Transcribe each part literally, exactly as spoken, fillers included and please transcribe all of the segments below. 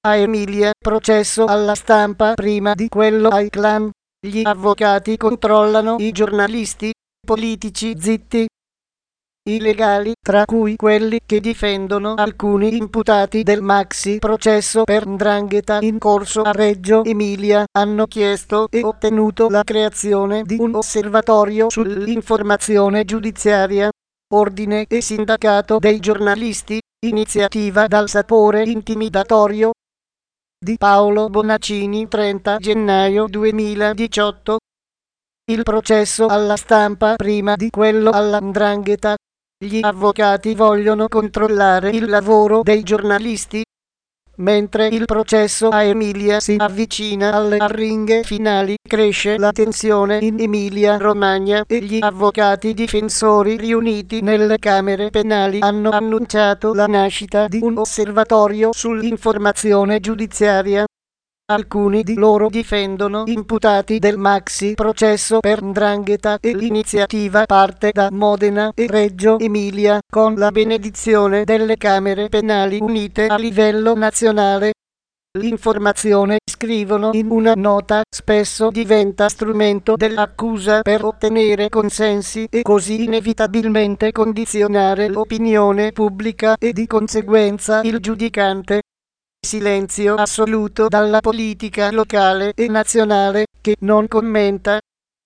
a Emilia, processo alla stampa prima di quello ai clan. Gli avvocati controllano i giornalisti, politici zitti. I legali, tra cui quelli che difendono alcuni imputati del maxi processo per 'ndrangheta in corso a Reggio Emilia, hanno chiesto e ottenuto la creazione di un osservatorio sull'informazione giudiziaria. Ordine e sindacato dei giornalisti, iniziativa dal sapore intimidatorio. Di Paolo Bonaccini, trenta gennaio duemiladiciotto. Il processo alla stampa prima di quello alla 'ndrangheta. Gli avvocati vogliono controllare il lavoro dei giornalisti. Mentre il processo a Emilia si avvicina alle arringhe finali, cresce la tensione in Emilia-Romagna e gli avvocati difensori riuniti nelle camere penali hanno annunciato la nascita di un osservatorio sull'informazione giudiziaria. Alcuni di loro difendono imputati del maxi processo per 'ndrangheta e l'iniziativa parte da Modena e Reggio Emilia, con la benedizione delle Camere Penali Unite a livello nazionale. L'informazione, scrivono in una nota, spesso diventa strumento dell'accusa per ottenere consensi e così inevitabilmente condizionare l'opinione pubblica e di conseguenza il giudicante. Silenzio assoluto dalla politica locale e nazionale, che non commenta.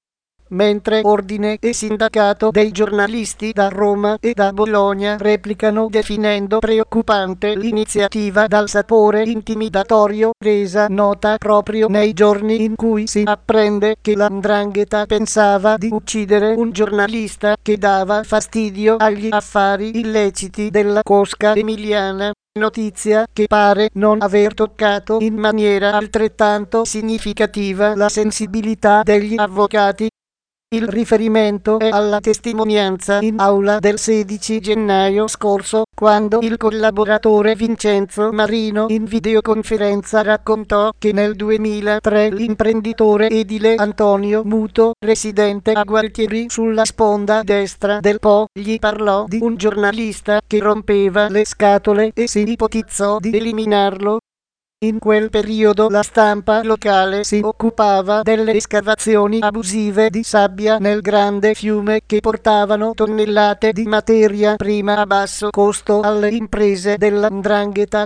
Mentre Ordine e Sindacato dei giornalisti da Roma e da Bologna replicano definendo preoccupante l'iniziativa dal sapore intimidatorio, resa nota proprio nei giorni in cui si apprende che la 'ndrangheta pensava di uccidere un giornalista che dava fastidio agli affari illeciti della cosca emiliana. Notizia che pare non aver toccato in maniera altrettanto significativa la sensibilità degli avvocati. Il riferimento è alla testimonianza in aula del sedici gennaio scorso, quando il collaboratore Vincenzo Marino in videoconferenza raccontò che nel duemilatré l'imprenditore edile Antonio Muto, residente a Gualtieri sulla sponda destra del Po, gli parlò di un giornalista che rompeva le scatole e si ipotizzò di eliminarlo. In quel periodo la stampa locale si occupava delle escavazioni abusive di sabbia nel grande fiume che portavano tonnellate di materia prima a basso costo alle imprese della 'ndrangheta.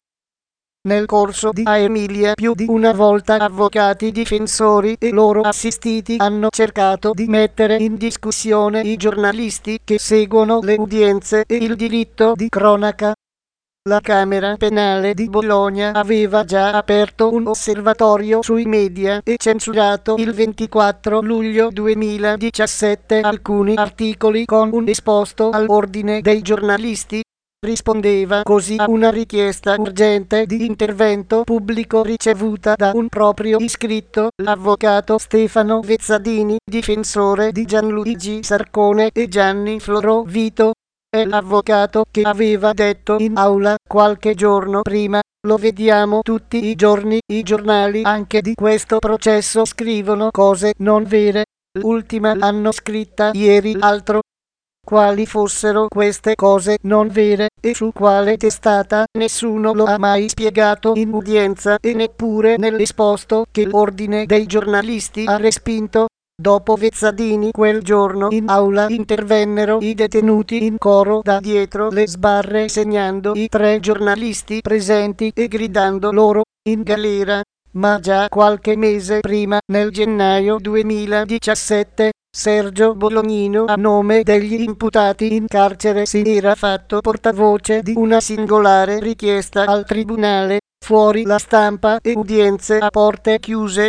Nel corso di a Emilia più di una volta avvocati difensori e loro assistiti hanno cercato di mettere in discussione i giornalisti che seguono le udienze e il diritto di cronaca. La Camera Penale di Bologna aveva già aperto un osservatorio sui media e censurato il ventiquattro luglio duemiladiciassette alcuni articoli con un esposto all'ordine dei giornalisti. Rispondeva così a una richiesta urgente di intervento pubblico ricevuta da un proprio iscritto, l'avvocato Stefano Vezzadini, difensore di Gianluigi Sarcone e Gianni Florò Vito. È l'avvocato che aveva detto in aula qualche giorno prima: lo vediamo tutti i giorni, i giornali anche di questo processo scrivono cose non vere. L'ultima l'hanno scritta ieri l'altro. Quali fossero queste cose non vere e su quale testata nessuno lo ha mai spiegato in udienza e neppure nell'esposto che l'ordine dei giornalisti ha respinto. Dopo Vezzadini quel giorno in aula intervennero i detenuti in coro da dietro le sbarre, segnando i tre giornalisti presenti e gridando loro in galera. Ma già qualche mese prima, nel gennaio duemiladiciassette, Sergio Bolognino, a nome degli imputati in carcere, si era fatto portavoce di una singolare richiesta al tribunale: fuori la stampa e udienze a porte chiuse.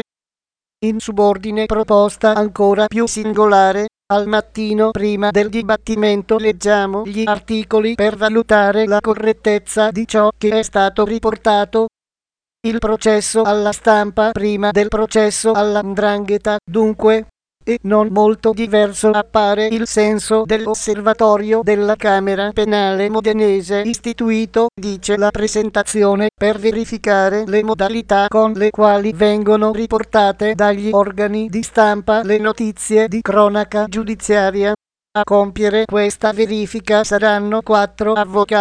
In subordine proposta ancora più singolare, al mattino prima del dibattimento leggiamo gli articoli per valutare la correttezza di ciò che è stato riportato. Il processo alla stampa prima del processo alla 'ndrangheta, dunque. E non molto diverso appare il senso dell'osservatorio della Camera Penale modenese istituito, dice la presentazione, per verificare le modalità con le quali vengono riportate dagli organi di stampa le notizie di cronaca giudiziaria. A compiere questa verifica saranno quattro avvocati,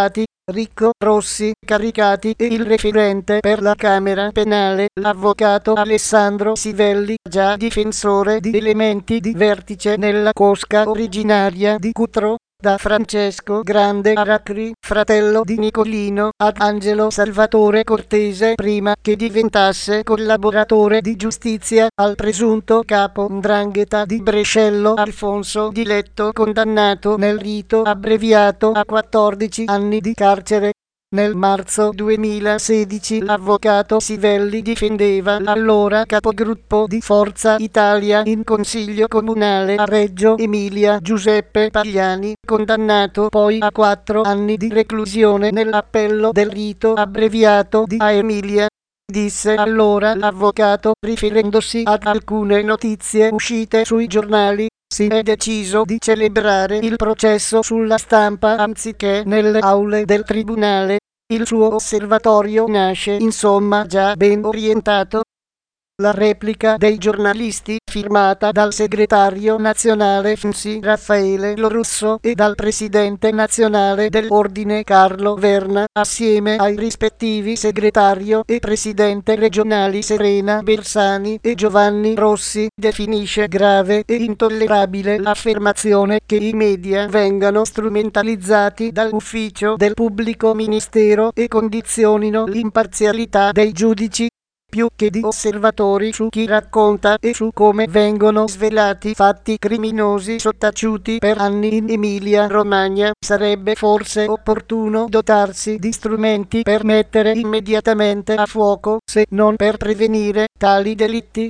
Ricco, Rossi, Caricati e il referente per la Camera Penale, l'avvocato Alessandro Sivelli, già difensore di elementi di vertice nella cosca originaria di Cutro, da Francesco Grande Aracri, fratello di Nicolino, ad Angelo Salvatore Cortese prima che diventasse collaboratore di giustizia, al presunto capo 'ndrangheta di Brescello Alfonso Di Letto, condannato nel rito abbreviato a quattordici anni di carcere. Nel marzo duemilasedici l'avvocato Sivelli difendeva l'allora capogruppo di Forza Italia in Consiglio Comunale a Reggio Emilia Giuseppe Pagliani, condannato poi a quattro anni di reclusione nell'appello del rito abbreviato di A Emilia. Disse allora l'avvocato, riferendosi ad alcune notizie uscite sui giornali: si è deciso di celebrare il processo sulla stampa anziché nelle aule del tribunale. Il suo osservatorio nasce insomma già ben orientato. La replica dei giornalisti, firmata dal segretario nazionale F N S I Raffaele Lorusso e dal presidente nazionale dell'ordine Carlo Verna, assieme ai rispettivi segretario e presidente regionali Serena Bersani e Giovanni Rossi, definisce grave e intollerabile l'affermazione che i media vengano strumentalizzati dall'ufficio del pubblico ministero e condizionino l'imparzialità dei giudici, più che di osservatori su chi racconta e su come vengono svelati fatti criminosi sottaciuti per anni in Emilia-Romagna. Sarebbe forse opportuno dotarsi di strumenti per mettere immediatamente a fuoco, se non per prevenire, tali delitti.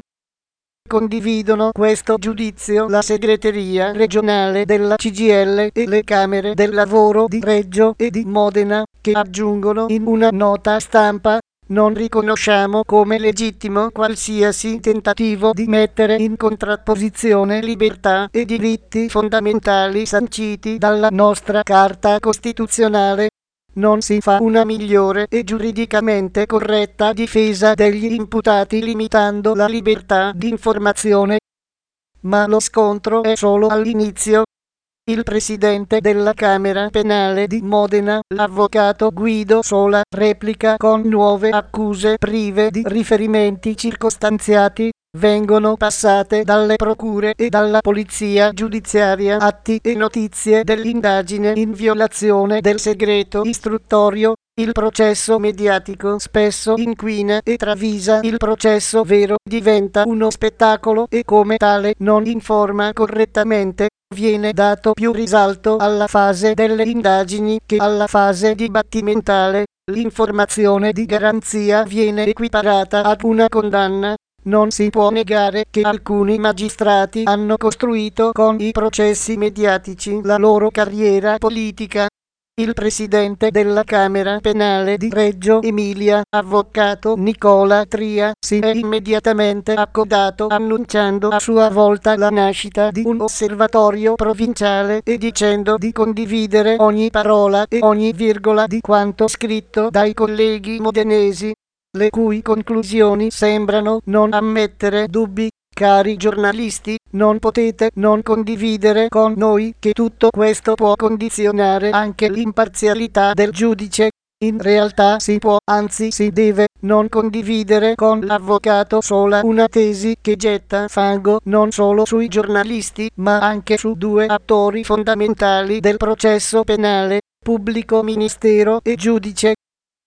Condividono questo giudizio la segreteria regionale della C G I L e le Camere del Lavoro di Reggio e di Modena, che aggiungono in una nota stampa: non riconosciamo come legittimo qualsiasi tentativo di mettere in contrapposizione libertà e diritti fondamentali sanciti dalla nostra Carta Costituzionale. Non si fa una migliore e giuridicamente corretta difesa degli imputati limitando la libertà di informazione. Ma lo scontro è solo all'inizio. Il presidente della Camera Penale di Modena, l'avvocato Guido Sola, replica con nuove accuse prive di riferimenti circostanziati. Vengono passate dalle procure e dalla polizia giudiziaria atti e notizie dell'indagine in violazione del segreto istruttorio. Il processo mediatico spesso inquina e travisa il processo vero, diventa uno spettacolo e come tale non informa correttamente. Viene dato più risalto alla fase delle indagini che alla fase dibattimentale. L'informazione di garanzia viene equiparata ad una condanna. Non si può negare che alcuni magistrati hanno costruito con i processi mediatici la loro carriera politica. Il presidente della Camera Penale di Reggio Emilia, avvocato Nicola Tria, si è immediatamente accodato annunciando a sua volta la nascita di un osservatorio provinciale e dicendo di condividere ogni parola e ogni virgola di quanto scritto dai colleghi modenesi, le cui conclusioni sembrano non ammettere dubbi. Cari giornalisti, non potete non condividere con noi che tutto questo può condizionare anche l'imparzialità del giudice. In realtà si può, anzi si deve, non condividere con l'avvocato Sola una tesi che getta fango non solo sui giornalisti, ma anche su due attori fondamentali del processo penale, pubblico ministero e giudice.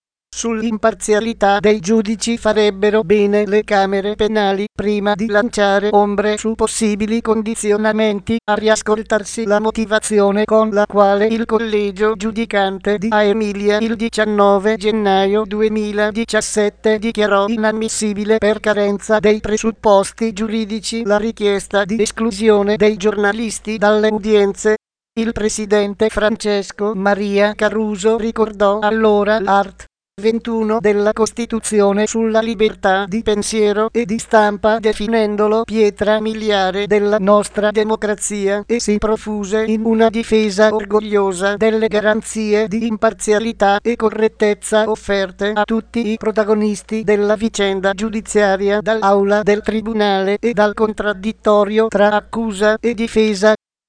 Sull'imparzialità dei giudici farebbero bene le camere penali, prima di lanciare ombre su possibili condizionamenti, a riascoltarsi la motivazione con la quale il collegio giudicante di A Emilia il diciannove gennaio duemiladiciassette dichiarò inammissibile per carenza dei presupposti giuridici la richiesta di esclusione dei giornalisti dalle udienze. Il presidente Francesco Maria Caruso ricordò allora l'art. ventuno della Costituzione sulla libertà di pensiero e di stampa, definendolo pietra miliare della nostra democrazia, e si profuse in una difesa orgogliosa delle garanzie di imparzialità e correttezza offerte a tutti i protagonisti della vicenda giudiziaria dall'aula del tribunale e dal contraddittorio tra accusa e difesa.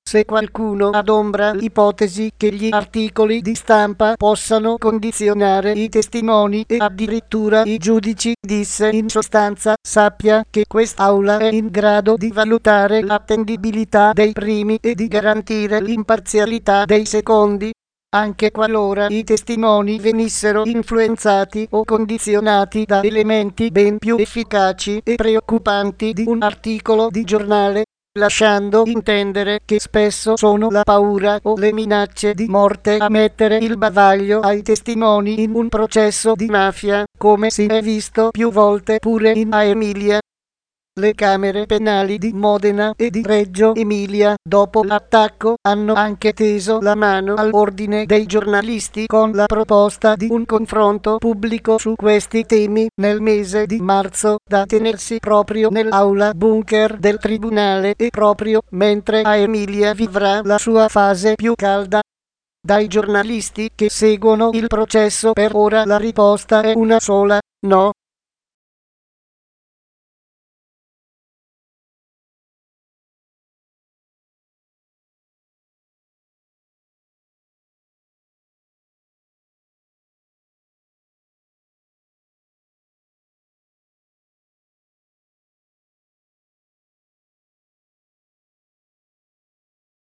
Se qualcuno adombra l'ipotesi che gli articoli di stampa possano condizionare i testimoni e addirittura i giudici, disse in sostanza, sappia che quest'Aula è in grado di valutare l'attendibilità dei primi e di garantire l'imparzialità dei secondi, anche qualora i testimoni venissero influenzati o condizionati da elementi ben più efficaci e preoccupanti di un articolo di giornale, lasciando intendere che spesso sono la paura o le minacce di morte a mettere il bavaglio ai testimoni in un processo di mafia, come si è visto più volte pure in Aemilia. Le camere penali di Modena e di Reggio Emilia, dopo l'attacco, hanno anche teso la mano all'ordine dei giornalisti con la proposta di un confronto pubblico su questi temi nel mese di marzo, da tenersi proprio nell'aula bunker del tribunale e proprio mentre Aemilia vivrà la sua fase più calda. Dai giornalisti che seguono il processo per ora la risposta è una sola: no.